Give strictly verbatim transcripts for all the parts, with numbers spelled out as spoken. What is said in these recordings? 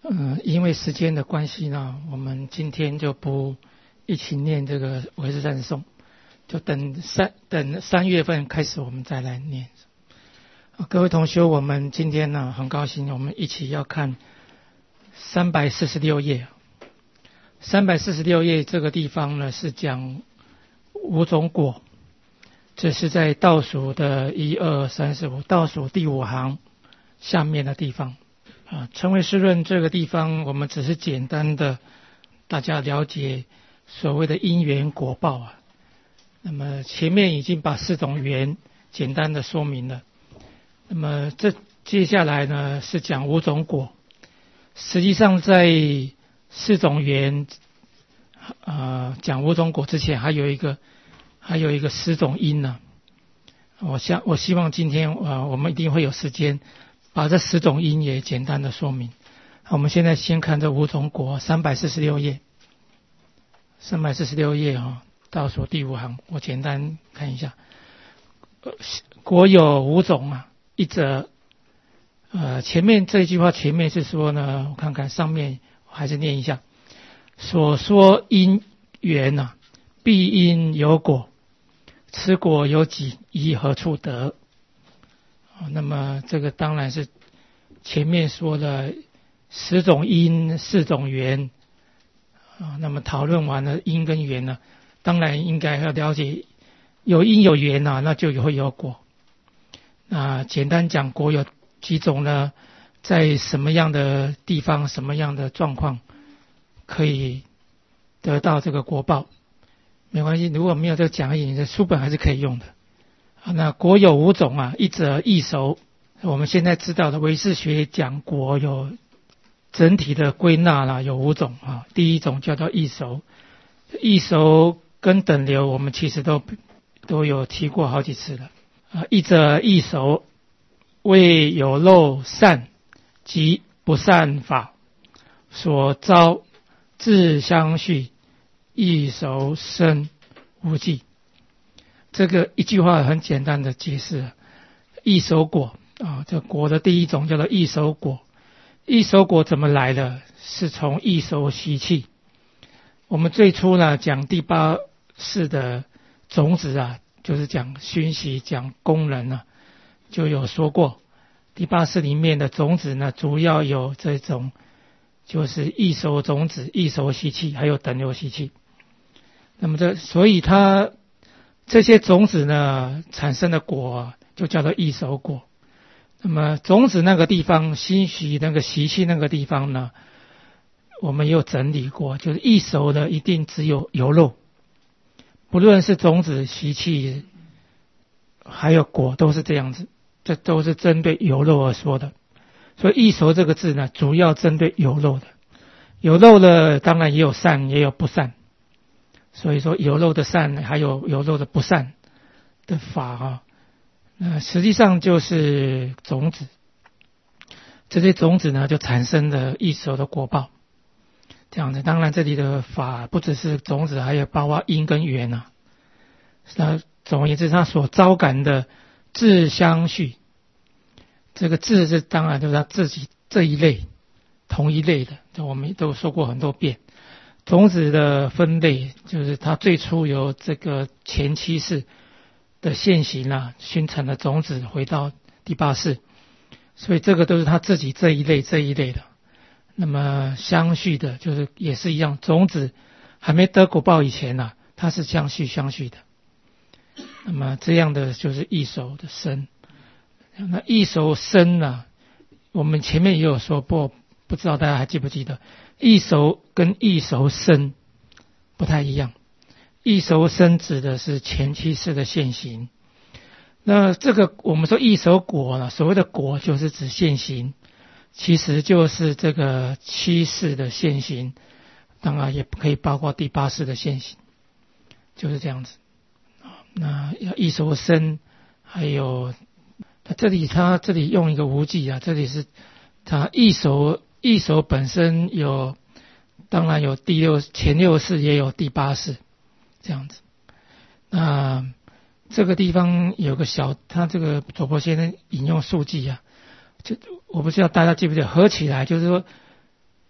嗯、呃，因为时间的关系呢，我们今天就不一起念这个维世赞颂，就等三等三月份开始我们再来念。各位同学，我们今天呢很高兴，我们一起要看三百四十六页。三百四十六页这个地方呢是讲五种果，这是在倒数的一二三四五倒数第五行下面的地方啊。成为诗论这个地方，我们只是简单的大家了解所谓的因缘果报啊。那么前面已经把四种缘简单的说明了。那么这接下来呢是讲五种果，实际上在四种缘呃讲五种果之前还有一个还有一个十种因呢、啊。我想我希望今天呃我们一定会有时间把这十种因也简单的说明。我们现在先看这五种果，三百四十六页三百四十六页啊，倒数第五行，我简单看一下。呃果有五种啊。一则呃前面这一句话前面是说呢，我看看上面我还是念一下，所说因缘啊，必因有果，此果有几，依何处得、哦、那么这个当然是前面说了十种因四种缘、哦、那么讨论完了因跟缘呢，当然应该要了解有因有缘啊，那就会有果。那简单讲，果有几种呢？在什么样的地方、什么样的状况可以得到这个果报？没关系，如果没有这个讲义，你的书本还是可以用的。那果有五种啊，一则异熟。我们现在知道的唯识学讲果有整体的归纳啦，有五种啊。第一种叫做异熟，异熟跟等流，我们其实都都有提过好几次了。啊，一则异熟，为有漏善及不善法所招，自相续，异熟生无记。这个一句话很简单的解释，异熟果啊，这果的第一种叫做异熟果。异熟果怎么来的？是从异熟习气。我们最初呢讲第八世的种子啊，就是讲熏习讲功能呢、啊，就有说过第八识里面的种子呢，主要有这种就是异熟种子、异熟习气，还有等流习气。那么这所以它这些种子呢产生的果、啊、就叫做异熟果。那么种子那个地方，熏习那个习气那个地方呢，我们也有整理过，就是异熟的一定只有有漏。不论是种子、习气，还有果，都是这样子，这都是针对有漏而说的。所以异熟这个字呢，主要针对有漏的。有漏的当然也有善，也有不善。所以说有漏的善，还有有漏的不善的法啊，那实际上就是种子。这些种子呢，就产生了异熟的果报。这样子，当然这里的法不只是种子，还有包括因跟缘啊。那总而言之，它所招感的自相续，这个自是当然就是它自己这一类同一类的，我们都说过很多遍。种子的分类就是它最初由这个前七世的现行啊，熏成了种子回到第八世，所以这个都是它自己这一类这一类的。那么相续的就是也是一样，种子还没得果报以前啊，它是相续相续的。那么这样的就是异熟的生。那异熟生呢，我们前面也有说过，不知道大家还记不记得，异熟跟异熟生不太一样。异熟生指的是前七世的现行。那这个我们说异熟果呢，所谓的果就是指现行，其实就是这个七世的现行，当然也可以包括第八世的现行，就是这样子。那异熟生，还有这里他这里用一个无记啊，这里是他异熟异熟本身有，当然有第六前六世，也有第八世这样子。那这个地方有个小，他这个佐婆先生引用数记啊，就我不知道大家记不记得，合起来就是说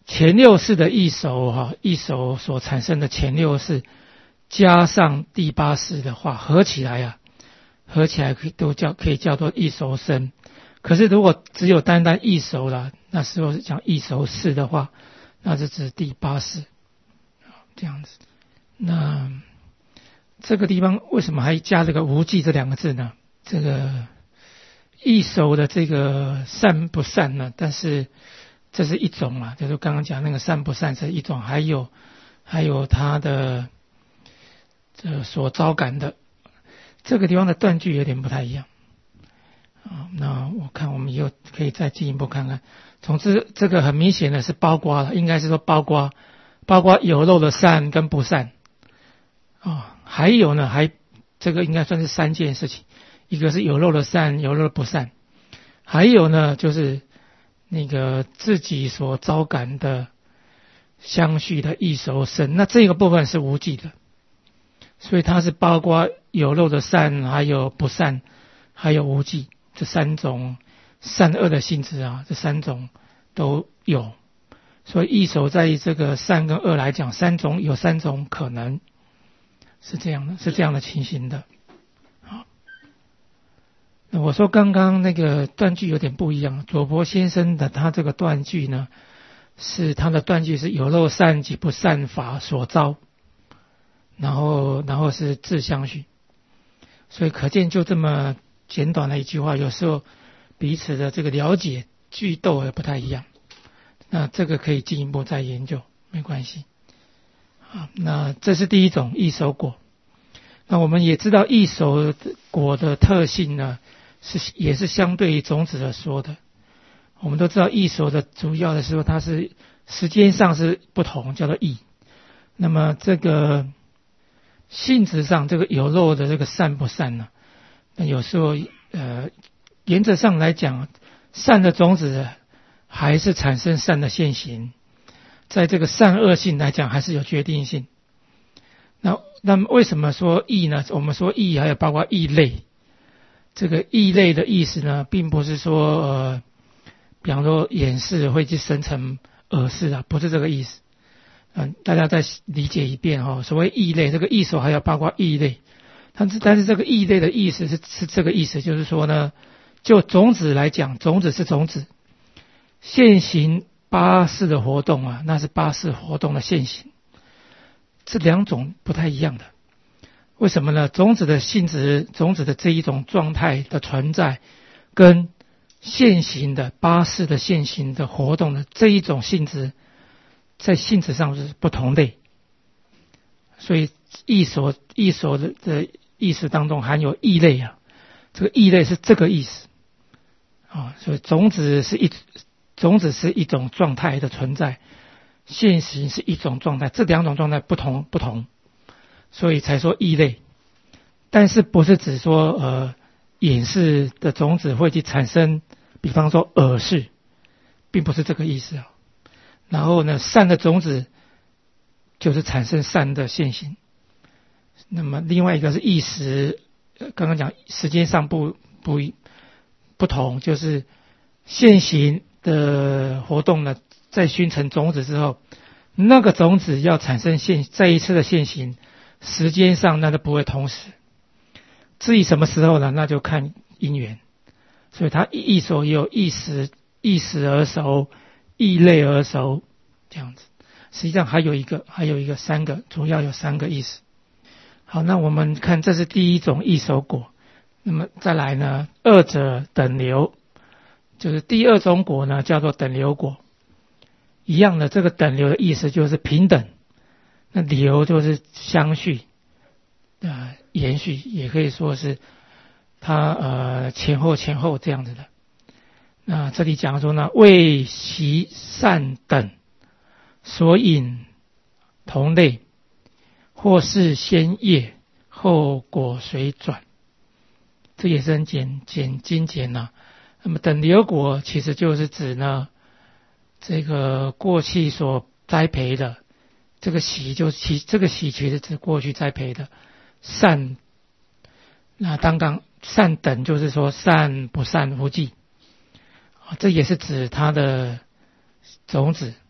前六式的异熟哈，异熟所产生的前六式加上第八式的话，合起来啊，合起来可以都叫可以叫做异熟生。可是如果只有单单异熟了，那时候是讲异熟式的话，那是指第八式，这样子。那这个地方为什么还加这个无忌这两个字呢？这个异熟的这个善不善呢？但是这是一种啊，就是刚刚讲那个善不善是一种，还有还有它的这所招感的这个地方的断句有点不太一样啊。那我看我们以后可以再进一步看看。总之，这个很明显的是包括了，应该是说包括包括有漏的善跟不善啊，还有呢，还这个应该算是三件事情，一个是有漏的善，有漏的不善，还有呢就是那个自己所招感的相续的异熟生，那这个部分是无忌的，所以它是包括有漏的善，还有不善，还有无忌这三种善恶的性质啊，这三种都有。所以异熟在这个善跟恶来讲，三种有三种可能，是这样的，是这样的情形的。好，那我说刚刚那个断句有点不一样，左伯先生的他这个断句呢，是他的断句是有漏善及不善法所招，然后然后是自相续，所以可见就这么简短的一句话，有时候彼此的这个了解句斗也不太一样。那这个可以进一步再研究，没关系。好，那这是第一种异熟果。那我们也知道异熟果的特性呢，是也是相对于种子的说的。我们都知道异熟的主要的时候，它是时间上是不同，叫做异。那么这个性质上，这个有漏的这个善不善呢？那有时候呃，原则上来讲，善的种子还是产生善的现行，在这个善恶性来讲还是有决定性。那那么为什么说异呢？我们说异还有包括异类，这个异类的意思呢，并不是说呃，比方说眼识会去生成耳识啊，不是这个意思。嗯，大家再理解一遍哈、哦。所谓异类，这个异熟还要包括异类，但是但是这个异类的意思是是这个意思，就是说呢，就种子来讲，种子是种子。现行八识的活动啊，那是八识活动的现行，这两种不太一样的。为什么呢？种子的性质，种子的这一种状态的存在，跟现行的八识的现行的活动的这一种性质，在性质上是不同类。所以异熟异熟的的意思当中含有异类啊，这个异类是这个意思啊。所以种子是一。种子是一种状态的存在，现行是一种状态，这两种状态不同不同，所以才说异类。但是不是指说呃眼识的种子会去产生，比方说耳识，并不是这个意思啊。然后呢，善的种子就是产生善的现行。那么另外一个是意识，刚刚讲时间上不不不同，就是现行的活动呢，在熏成种子之后，那个种子要产生现再一次的现行，时间上那都不会同时。至于什么时候呢？那就看因缘。所以它异熟也有异时、异时而熟、异类而熟这样子。实际上还有一个，还有一个三个，主要有三个意思。好，那我们看这是第一种异熟果。那么再来呢，二者等流。就是第二种果呢，叫做等流果。一样的，这个等流的意思就是平等，那流就是相续，呃，延续，也可以说是它呃前后前后这样子的。那这里讲说呢，为习善等所引同类，或是先业后果随转，这也是很简简精简呐、啊。那么等流果其实就是指呢，这个过去所栽培的，这个习就是其这个习其实指过去栽培的善。那刚刚善等就是说善不善无忌，这也是指它的种子。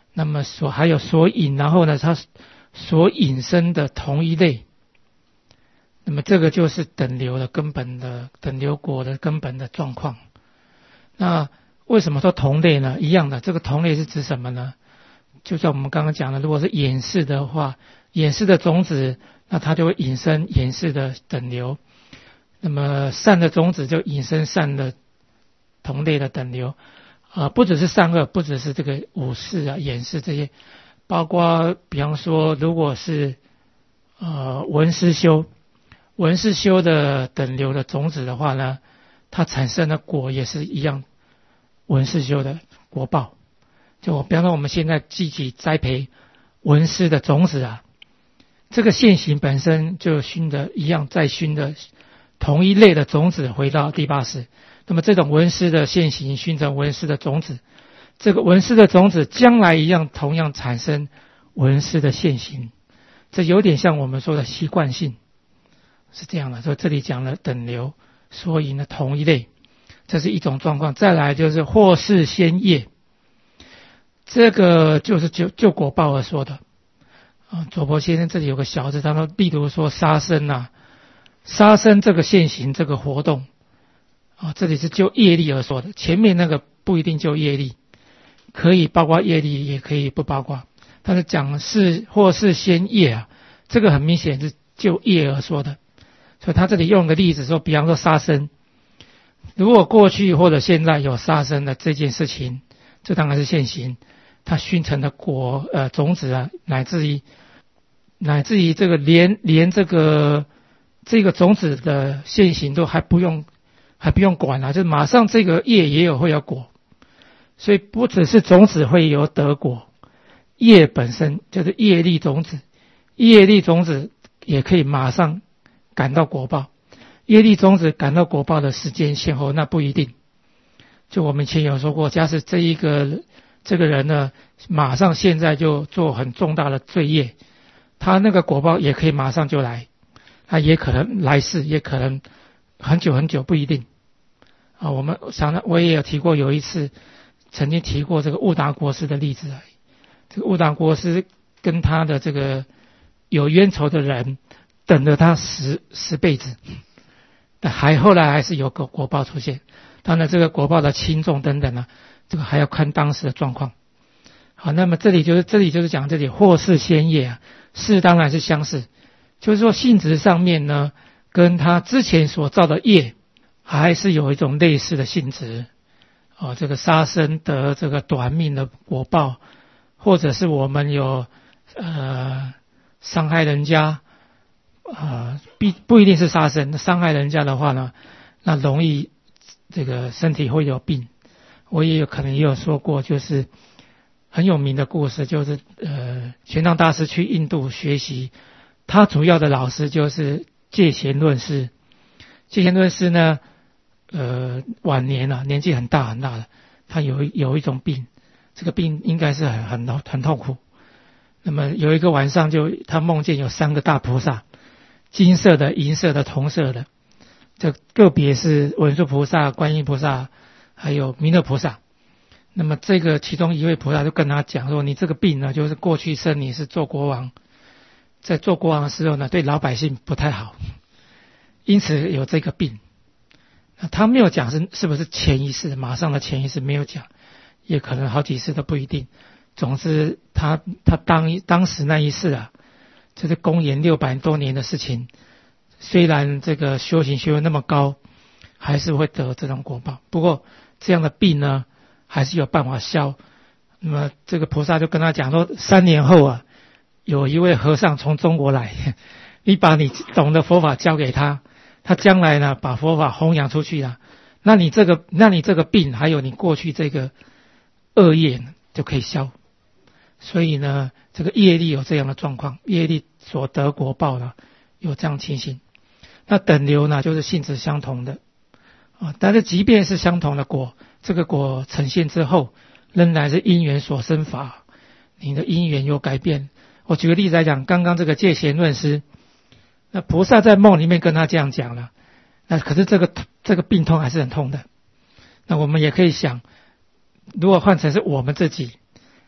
那么所还有所引，然后呢，它所引申的同一类，那么这个就是等流的根本的等流果的根本的状况。那为什么说同类呢？一样的，这个同类是指什么呢？就像我们刚刚讲的，如果是衍氏的话，衍氏的种子，那它就会引申衍氏的等流。那么善的种子就引申善的同类的等流。啊、呃，不只是善恶，不只是这个五世啊、衍氏这些，包括比方说，如果是呃文思修，文思修的等流的种子的话呢，它产生的果也是一样，文思修的果报。就比方说我们现在积极栽培文思的种子啊，这个现行本身就熏的一样，再熏的同一类的种子回到第八世。那么这种文思的现行熏成文思的种子，这个文思的种子将来一样同样产生文思的现行，这有点像我们说的习惯性，是这样的。所以这里讲了等流所引的同一类，这是一种状况。再来就是或是先业，这个就是就就果报而说的啊。左伯先生这里有个小字，他说，例如说杀生啊，杀生这个现行这个活动啊，这里是就业力而说的，前面那个不一定就业力，可以包括业力，也可以不包括。但是讲是或是先业啊，这个很明显是就业而说的。所以他这里用个例子说，比方说杀生，如果过去或者现在有杀生的这件事情，这当然是现行，它熏成的果呃种子啊，乃至于乃至于这个连连这个这个种子的现行都还不用还不用管啊，就马上这个叶也有会有果。所以不只是种子会有得果，叶本身就是业力种子，业力种子也可以马上感到果报。业力种子感到果报的时间先后那不一定。就我们以前有说过，假使这一个这个人呢，马上现在就做很重大的罪业，他那个果报也可以马上就来，他也可能来世，也可能很久很久，不一定啊。我们常常我也有提过，有一次曾经提过这个悟达国师的例子而已。这个悟达国师跟他的这个有冤仇的人等了他十十辈子，但还后来还是有个果报出现。当然这个果报的轻重等等呢，这个还要看当时的状况。好，那么这里就是这里就是讲这里或是先业啊，是当然是相似，就是说性质上面呢，跟他之前所造的业还是有一种类似的性质。哦，这个杀生得这个短命的果报，或者是我们有呃伤害人家，呃不不一定是杀生，伤害人家的话呢，那容易这个身体会有病。我也有可能也有说过，就是很有名的故事，就是呃玄奘大师去印度学习，他主要的老师就是戒贤论师。戒贤论师呢，呃，晚年了、啊，年纪很大很大了，他有有一种病，这个病应该是很很很痛苦。那么有一个晚上就，他梦见有三个大菩萨，金色的、银色的、铜色的，这个别是文殊菩萨、观音菩萨，还有弥勒菩萨。那么这个其中一位菩萨就跟他讲说，你这个病呢，就是过去生你是做国王，在做国王的时候呢，对老百姓不太好，因此有这个病。他没有讲是是不是前一世，马上的前一世没有讲，也可能好几世都不一定。总之他他当当时那一世啊，这是公元六百多年的事情，虽然这个修行修得那么高，还是会得这种果报。不过这样的病呢，还是有办法消。那么这个菩萨就跟他讲说，三年后啊，有一位和尚从中国来，你把你懂的佛法交给他，他将来呢把佛法弘扬出去了，那你这个那你这个病还有你过去这个恶业就可以消。所以呢，这个业力有这样的状况，业力所得果报呢有这样情形。那等流呢就是性质相同的啊，但是即便是相同的果，这个果呈现之后，仍然是因缘所生法，你的因缘有改变。我举个例子来讲，刚刚这个戒贤论师，那菩萨在梦里面跟他这样讲了，那可是这个这个病痛还是很痛的。那我们也可以想，如果换成是我们自己，菩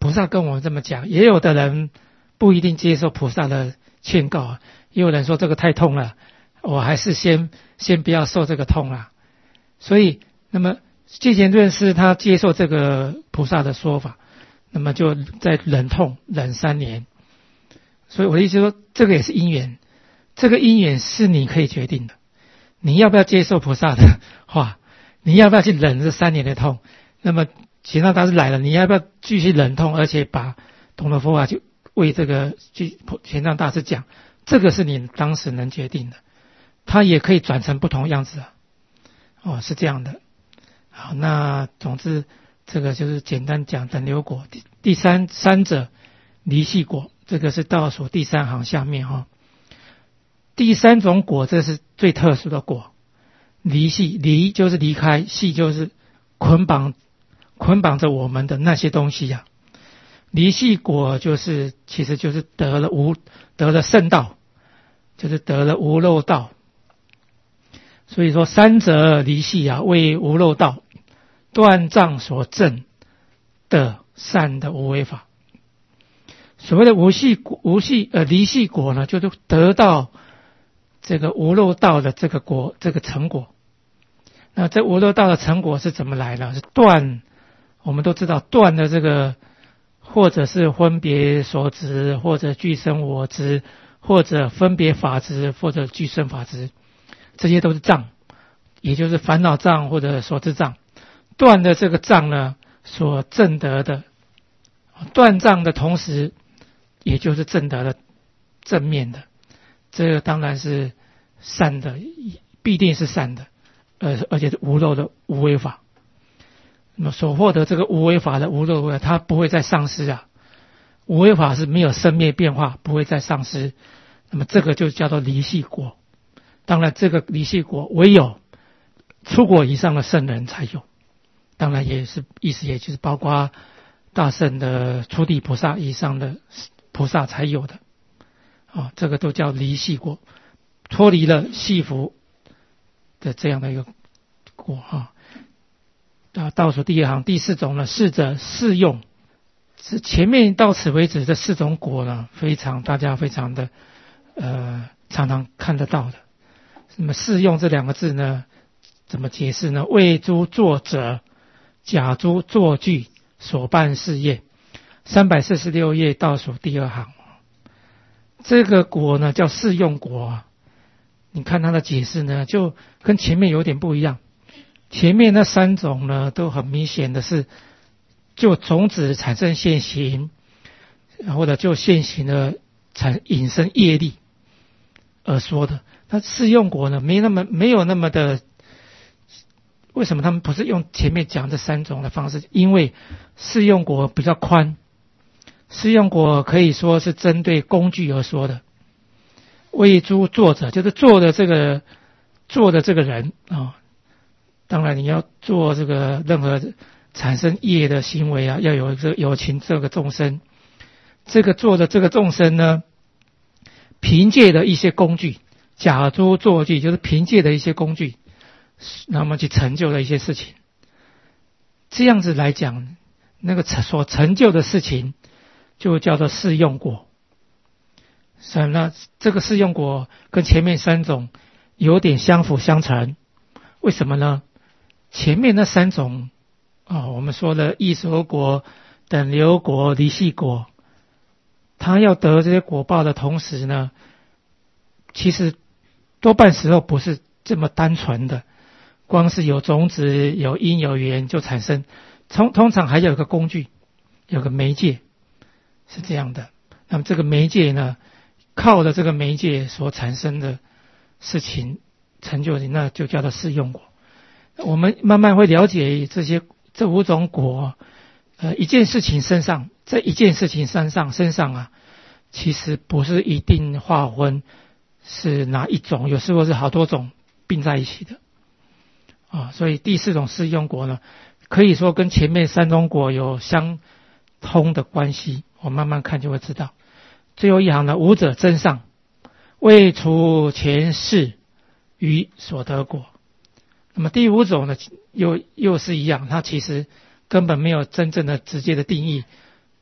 菩萨跟我们这么讲，也有的人不一定接受菩萨的劝告，也有人说这个太痛了，我还是先先不要受这个痛啦。所以，那么戒贤论师他接受这个菩萨的说法，那么就在忍痛忍三年。所以我的意思说，这个也是因缘，这个因缘是你可以决定的。你要不要接受菩萨的话？你要不要去忍这三年的痛？那么玄奘大师来了，你要不要继续忍痛，而且把懂得佛法去为这个玄奘大师讲？这个是你当时能决定的。它也可以转成不同样子啊。哦，是这样的。好，那总之这个就是简单讲等流果。第第三三者离系果，这个是倒数第三行下面哈、哦。第三种果，这是最特殊的果。离系，离就是离开，系就是捆绑，捆绑着我们的那些东西呀、啊。离系果就是其实就是得了无得了圣道，就是得了无漏道。所以说三者离系啊，为无漏道断障所证的善的无为法。所谓的无系果无系呃离系果呢，就是得到这个无漏道的这个果这个成果。那这无漏道的成果是怎么来的？是断，我们都知道断的这个或者是分别所执，或者具生我执，或者分别法执，或者具生法执，这些都是障，也就是烦恼障或者所知障。断的这个障呢，所证得的断障的同时，也就是证得的正面的，这个当然是善的，必定是善的，呃，而且是无漏的无为法。那么所获得这个无为法的无漏为，它不会再丧失啊。无为法是没有生灭变化，不会再丧失。那么这个就叫做离系果。当然，这个离系果唯有出果以上的圣人才有。当然也是意思，也就是包括大圣的初地菩萨以上的菩萨才有的。啊，这个都叫离系果，脱离了系缚的这样的一个果哈。啊，倒数第二行第四种呢，四者适用，是前面到此为止这四种果呢，非常大家非常的呃常常看得到的。那么适用这两个字呢，怎么解释呢？为诸作者假诸作具所办事业，三百四十六页倒数第二行。这个果呢叫适用果啊，你看它的解释呢，就跟前面有点不一样。前面那三种呢，都很明显的是就种子产生现行，或者就现行的产引生业力而说的。那适用果呢，没那么没有那么的。为什么他们不是用前面讲这三种的方式？因为适用果比较宽，适用果可以说是针对工具而说的。为诸作者，就是做的这个做的这个人啊、哦。当然你要做这个任何产生业的行为啊，要有这有情这个众生。这个做的这个众生呢，凭借的一些工具，假诸作具，就是凭借的一些工具，那么去成就的一些事情。这样子来讲，那个所成就的事情就叫做适用果。所以那这个适用果跟前面三种有点相辅相成。为什么呢？前面那三种啊、哦，我们说的异熟果、等流果、离系果，他要得这些果报的同时呢，其实多半时候不是这么单纯的，光是有种子、有因、有缘就产生，通通常还有个工具，有个媒介，是这样的。那么这个媒介呢，靠着这个媒介所产生的事情成就，那就叫做适用果。我们慢慢会了解这些这五种果，呃，一件事情身上，在一件事情身上身上啊，其实不是一定划分是哪一种，有时候是好多种并在一起的啊。所以第四种适用果呢，可以说跟前面三种果有相通的关系。我慢慢看就会知道。最后一行呢，五者真上，未除前世于所得果。那么第五种呢，又又是一样，它其实根本没有真正的直接的定义，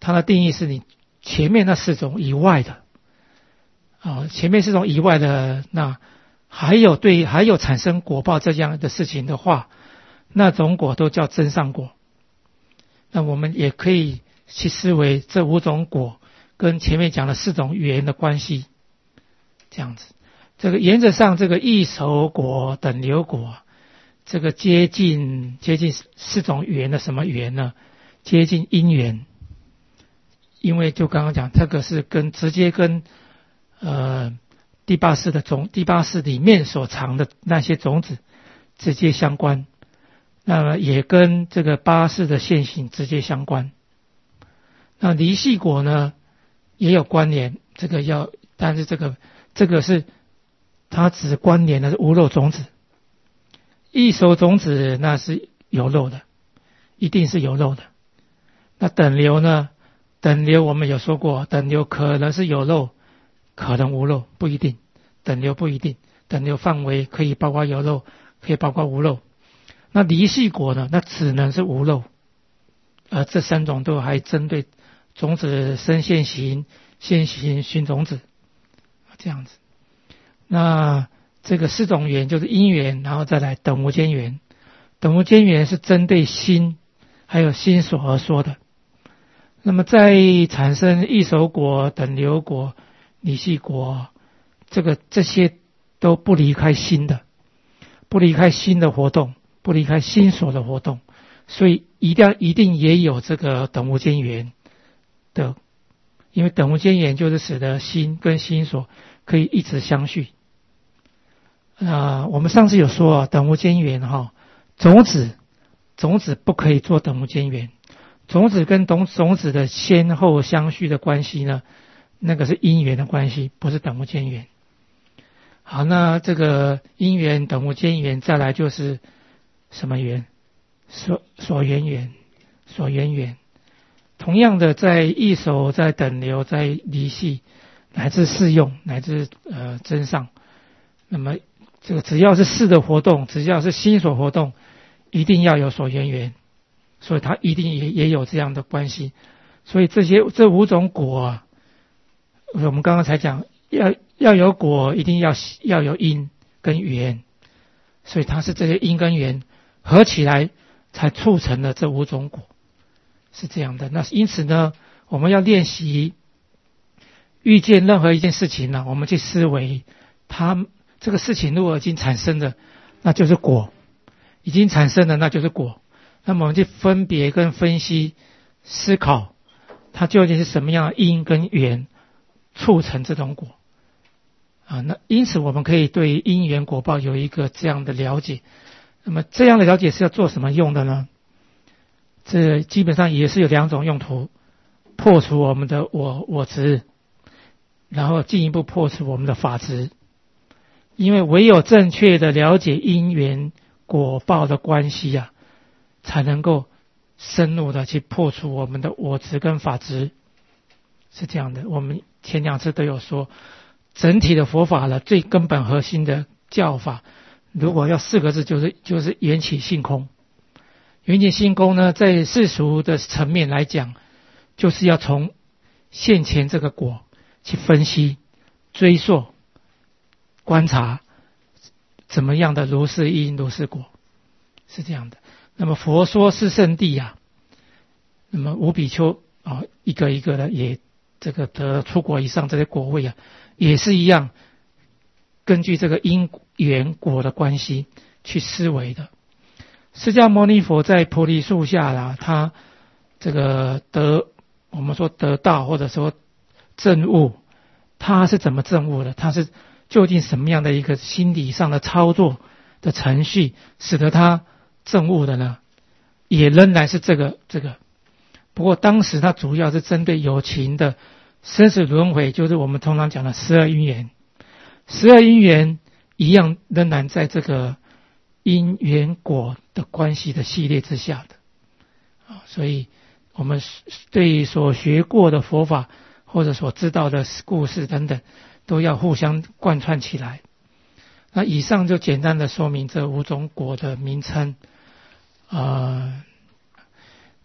它的定义是你前面那四种以外的，啊，前面四种以外的，那还有对还有产生果报这样的事情的话，那种果都叫增上果。那我们也可以去思维这五种果跟前面讲的四种缘的关系，这样子。这个原则上，这个异熟果、等流果，这个接近接近四种缘的什么缘呢？接近因缘。因为就刚刚讲，这个是跟直接跟呃第八世的种第八世里面所藏的那些种子直接相关，那么也跟这个八世的现行直接相关。那离系果呢也有关联，这个要，但是这个这个是它只关联的是无漏种子，异熟种子那是有漏的，一定是有漏的。那等流呢？等流我们有说过，等流可能是有漏，可能无漏，不一定。等流不一定，等流范围可以包括有漏，可以包括无漏。那离系果呢？那只能是无漏。而这三种都还针对种子生现行、现行熏种子，这样子。那这个四种缘就是因缘，然后再来等无间缘。等无间缘是针对心还有心所而说的。那么在产生异熟果、等流果、离系果，这个这些都不离开心的，不离开心的活动，不离开心所的活动，所以一定要一定也有这个等无间缘的，因为等无间缘就是使得心跟心所可以一直相续。呃，我们上次有说啊，等无间缘哈，种子种子不可以做等无间缘。种子跟种种子的先后相续的关系呢，那个是因缘的关系，不是等无间缘。好，那这个因缘、等无间缘，再来就是什么缘？所所缘缘，所缘缘。同样的，在异熟、在等流、在离系，乃至四用，乃至呃增上，那么这个只要是事的活动，只要是心所活动，一定要有所缘缘。所以它一定也也有这样的关系，所以这些这五种果啊，我们刚刚才讲，要要有果，一定要要有因跟缘，所以它是这些因跟缘合起来才促成了这五种果，是这样的。那因此呢，我们要练习遇见任何一件事情呢，我们去思维它这个事情如果已经产生了，那就是果，已经产生了那就是果。那么我们去分别跟分析思考它究竟是什么样的因跟缘促成这种果啊？那因此我们可以对因缘果报有一个这样的了解。那么这样的了解是要做什么用的呢？这基本上也是有两种用途：破除我们的我我执，然后进一步破除我们的法执。因为唯有正确的了解因缘果报的关系啊，才能够深入的去破除我们的我执跟法执，是这样的。我们前两次都有说，整体的佛法的最根本核心的教法，如果要四个字，就是就是缘起性空。缘起性空呢，在世俗的层面来讲，就是要从现前这个果去分析、追溯、观察，怎么样的如是因如是果，是这样的。那么佛说是圣地啊，那么五比丘啊，一个一个的也这个得出国以上这些果位啊，也是一样，根据这个因缘果的关系去思维的。释迦牟尼佛在菩提树下啦，他这个得我们说得道或者说证悟，他是怎么证悟的？他是究竟什么样的一个心理上的操作的程序，使得他证悟的呢？也仍然是这个这个。不过当时他主要是针对有情的生死轮回，就是我们通常讲的十二因缘。十二因缘一样仍然在这个因缘果的关系的系列之下的啊，所以我们对所学过的佛法或者所知道的故事等等，都要互相贯穿起来。那以上就简单的说明这五种果的名称。呃，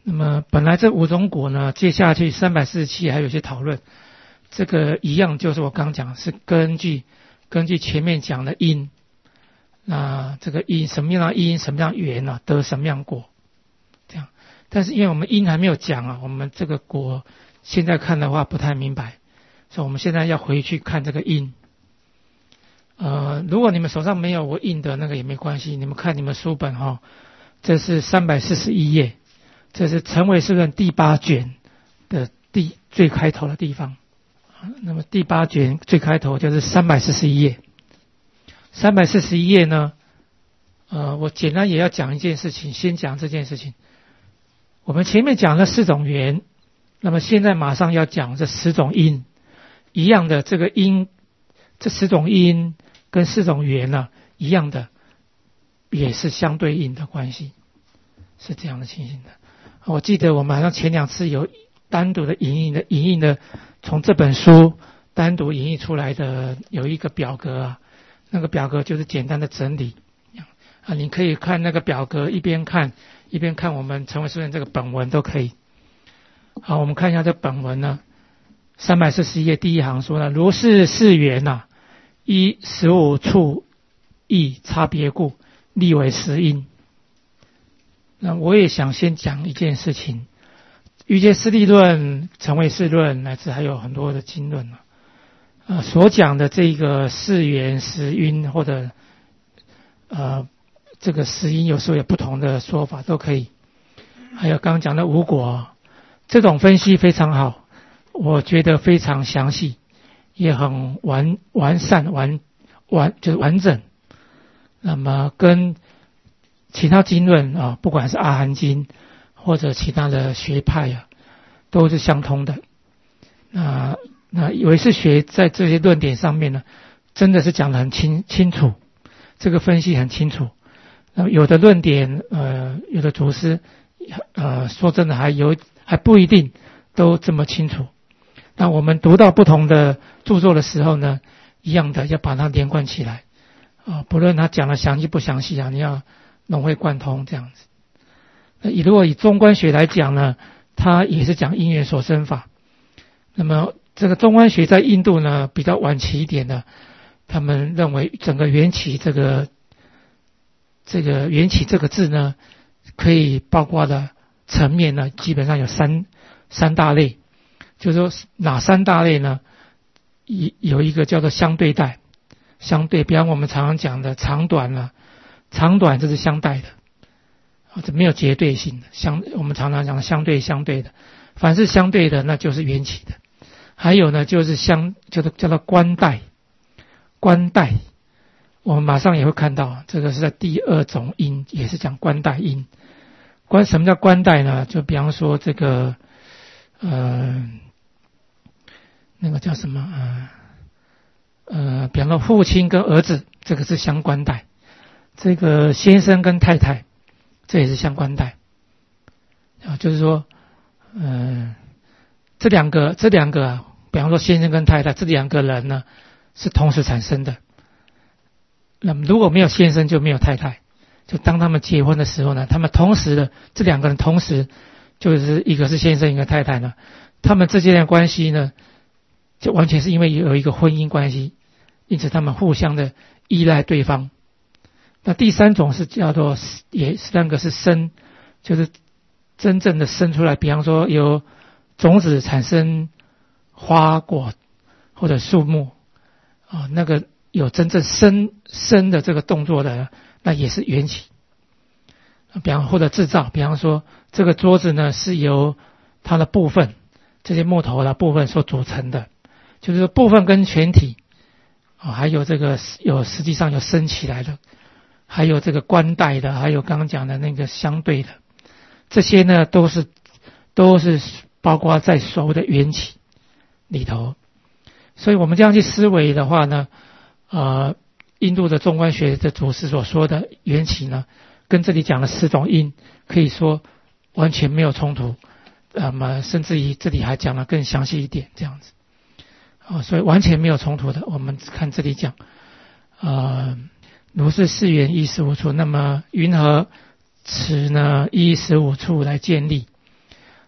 那么本来这五种果呢，接下去三百四十七还有一些讨论，这个一样就是我刚讲是根据根据前面讲的因，那这个因什么样的因什么样缘呢、啊，得什么样果，这样。但是因为我们因还没有讲啊，我们这个果现在看的话不太明白，所以我们现在要回去看这个因。呃，如果你们手上没有我印的那个也没关系，你们看你们书本哈、哦，这是三百四十一页，这是成唯识论第八卷的第最开头的地方。那么第八卷最开头就是三百四十一页。三百四十一页呢，呃，我简单也要讲一件事情，先讲这件事情。我们前面讲了四种缘，那么现在马上要讲这十种因，一样的这个因，这十种因跟四种缘呢、啊、一样的，也是相对应的关系，是这样的情形的。我记得我们好像前两次有单独的引印的引印的，从这本书单独引印出来的有一个表格啊，那个表格就是简单的整理啊，你可以看那个表格，一边看一边看我们成唯识论这个本文都可以。好，我们看一下这本文呢，三百四十一页第一行说呢，如是四缘呐、啊，依十五处异差别故，立为十因。那我也想先讲一件事情，瑜伽师地论、成唯识论，乃至还有很多的经论啊，呃，所讲的这个四缘、十因或者呃这个十因，有时候有不同的说法都可以。还有刚刚讲的五果，这种分析非常好，我觉得非常详细，也很完完善、完完就是完整。那么跟其他经论啊，不管是阿含经或者其他的学派啊，都是相通的。那那唯识学在这些论点上面呢，真的是讲得很清清楚，这个分析很清楚。那有的论点，呃，有的祖师，呃，说真的还有还不一定都这么清楚。那我们读到不同的著作的时候呢，一样的要把它连贯起来啊，不论他讲的详细不详细啊，你要融会贯通这样子。那如果以中观学来讲呢，它也是讲因缘所生法。那么这个中观学在印度呢比较晚期一点的，他们认为整个缘起这个这个缘起这个字呢，可以包括的层面呢，基本上有三三大类。就是说哪三大类呢？一有一个叫做相对待，相对，比方我们常常讲的长短啊，长短这是相待的，啊，这没有绝对性的，相我们常常讲的相对相对的，凡是相对的那就是缘起的。还有呢就是相叫做叫做观待，观待，我们马上也会看到，这个是在第二种因，也是讲观待因。观什么叫观待呢？就比方说这个呃。那个叫什么呃呃，比方说父亲跟儿子，这个是相关待；这个先生跟太太，这也是相关待。啊，就是说，嗯、呃，这两个这两个、啊，比方说先生跟太太这两个人呢，是同时产生的。那么如果没有先生就没有太太，就当他们结婚的时候呢，他们同时的这两个人同时，就是一个是先生一个太太呢，他们之间的关系呢，就完全是因为有一个婚姻关系，因此他们互相的依赖对方。那第三种是叫做也三个是生，就是真正的生出来，比方说由种子产生花果或者树木啊，那个有真正生生的这个动作的，那也是缘起。比方或者制造，比方说这个桌子呢是由它的部分，这些木头的部分所组成的。就是说部分跟全体、哦、还有这个有实际上有升起来的，还有这个观待的，还有刚刚讲的那个相对的，这些呢都是都是包括在所谓的缘起里头。所以我们这样去思维的话呢，呃，印度的中观学的祖师所说的缘起呢，跟这里讲的十种因可以说完全没有冲突，那么甚至于这里还讲得更详细一点这样子。哦，所以完全没有冲突的。我们看这里讲，呃，如是四缘依十五处，那么云何此呢？依十五处来建立。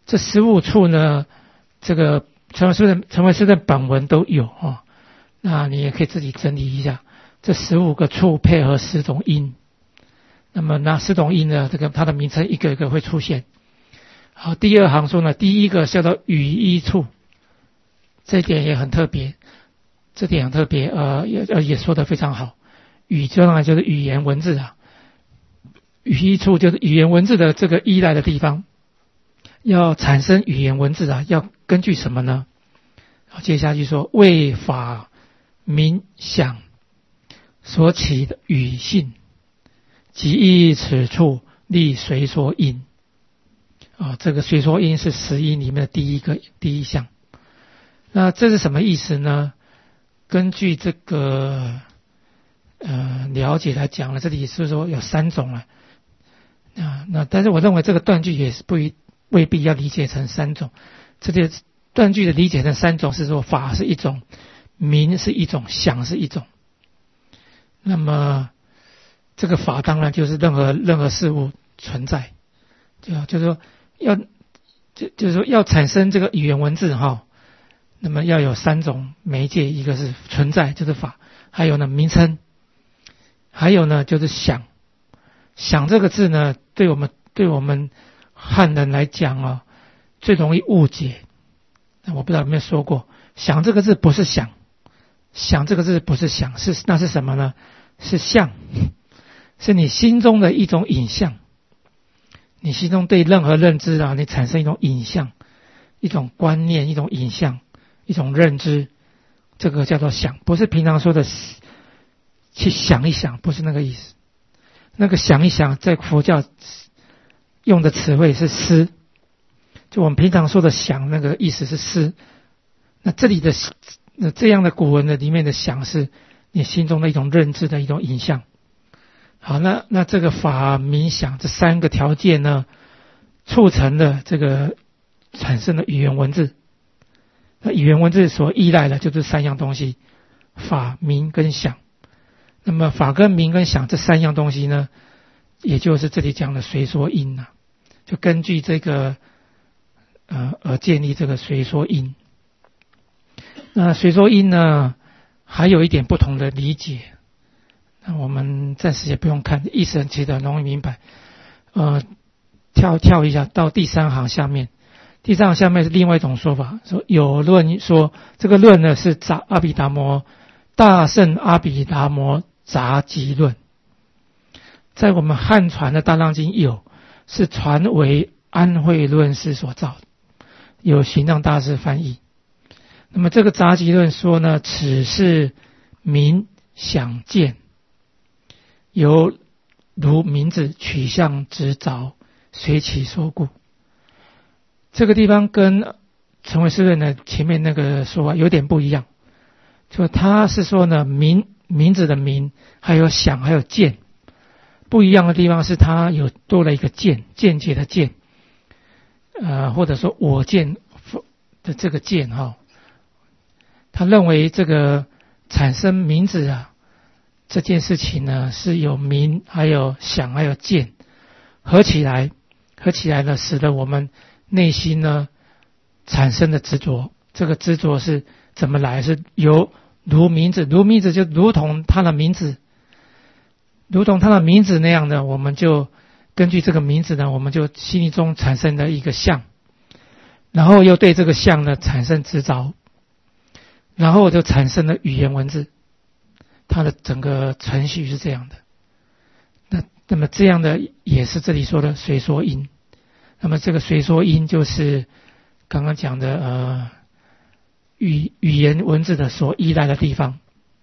这十五处呢，这个成为诗的成为诗的本文都有啊。那你也可以自己整理一下，这十五个处配合十种音。那么那十种音呢，这个它的名称一个一个会出现。好，第二行说呢，第一个叫做语义处，这一点也很特别，这点很特别，呃，也呃也说得非常好。语当然就是语言文字啊，语义处就是语言文字的这个依赖的地方。要产生语言文字啊，要根据什么呢？好，接下去说为法冥想所起的语性，即依此处立随说音。啊，这个随说音是十音里面的第一个第一项。那这是什么意思呢？根据这个呃了解来讲呢，这里是说有三种啊。啊，那但是我认为这个断句也是不一未必要理解成三种。这个断句的理解成三种是说法是一种，冥是一种，想是一种。那么这个法当然就是任何任何事物存在，就就是说要就就是说要产生这个语言文字哈，那么要有三种媒介，一个是存在就是法，还有呢名称，还有呢就是想。想这个字呢，对我们对我们汉人来讲啊，最容易误解。我不知道有没有说过，想这个字不是想，想这个字不是想，是那是什么呢？是相，是你心中的一种影像。你心中对任何认知啊，你产生一种影像，一种观念，一种影像，一种认知，这个叫做想，不是平常说的去想一想，不是那个意思。那个想一想，在佛教用的词汇是思，就我们平常说的想，那个意思是思。那这里的这样的古文的里面的想，是你心中的一种认知的一种影像。好，那那这个法冥想这三个条件呢，促成了这个产生的语言文字。那语言文字所依赖的就是三样东西：法、冥跟想。那么法跟冥跟想这三样东西呢，也就是这里讲的随说音啊，就根据这个呃而建立这个随说音。那随说音呢，还有一点不同的理解，那我们暂时也不用看，意思其实很容易明白。呃，跳跳一下到第三行下面，第三行下面是另外一种说法，说有论说这个论呢是杂阿毗达摩大圣阿毗达摩杂集论，在我们汉传的大藏经有，是传为安慧论师所造的，有玄奘大师翻译。那么这个杂集论说呢，此是冥想见，由如名字取向执着，随其说故。这个地方跟成为诗论的前面那个说法有点不一样，就他是说呢，名名字的名，还有想，还有见，不一样的地方是他有多了一个见，见解的见，呃，或者说我见的这个见哈。他认为这个产生名字啊这件事情呢，是有名，还有想，还有见，合起来，合起来呢，使得我们内心呢产生的执着。这个执着是怎么来？是由如名字，如名字就如同他的名字，如同他的名字那样的，我们就根据这个名字呢，我们就心里中产生了一个相，然后又对这个相呢产生执着，然后就产生了语言文字。它的整个程序是这样的。那那么这样的也是这里说的随说音。那么这个随说音就是刚刚讲的呃语语言文字的所依赖的地方。